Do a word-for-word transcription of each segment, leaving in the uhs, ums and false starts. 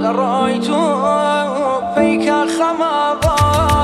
رأيت فيك خمضا.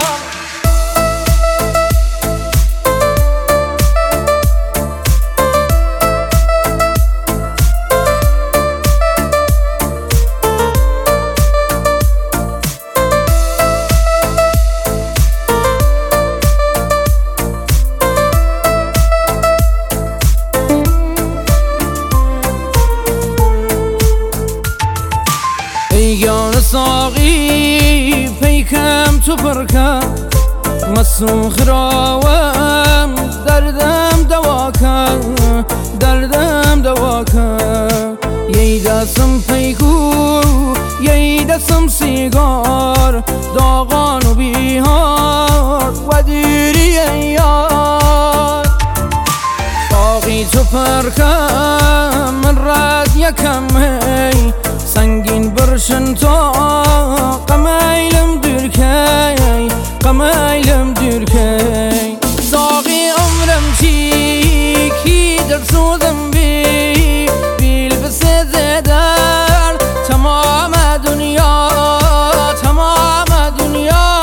ایان ساقی پیکم تو پرکم مسوخ راوم دردم دواکم دردم دواکم یی دستم پیکو یی دستم سیگار داغان و بیهار و دیری ایار ساقی تو پرکم من رد یکم هی سنگین برشن تا قمایلم دورکی قمایلم دورکی ساقی عمرم چی کی در سوزم بی بیل بسه زدر تمام دنیا تمام دنیا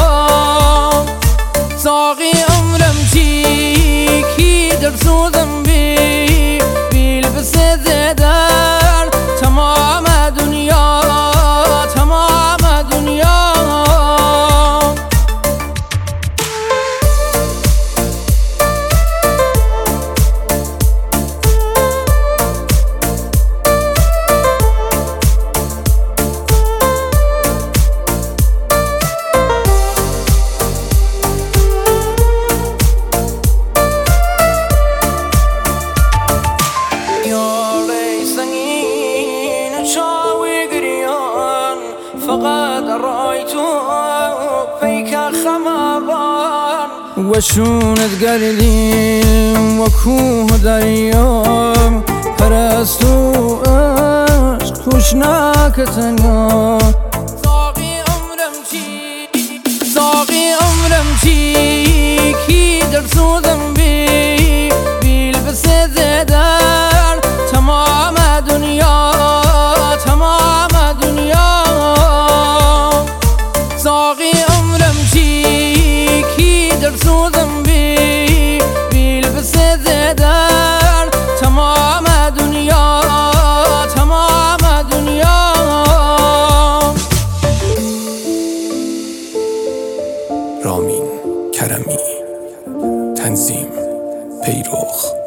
ساقی عمرم چی کی در سوزم بی بیل بسه زدر تمام دنیا تمام دنیا فقد رأيت فيك خمضان وشونت قلبي وكوه دريا پرستو عشق کشناک تنیا ساقی عمرم چی ساقی عمرم چی کی در سوزم بی بیل بسه زدر تمام دنیا تمام دنیا ساقی عمرم چی کی در سوزم بی بیل بسه زدر تمام دنیا تمام دنیا رامین کرمی تنظیم پیروخ